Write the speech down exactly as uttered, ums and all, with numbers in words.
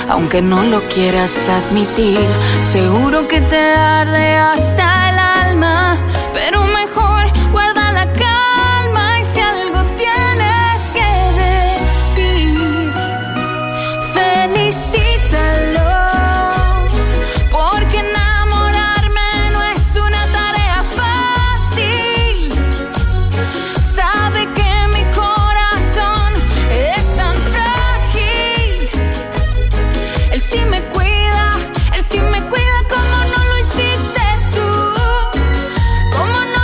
aunque no lo quieras admitir. Seguro que te arde hasta el alma, pero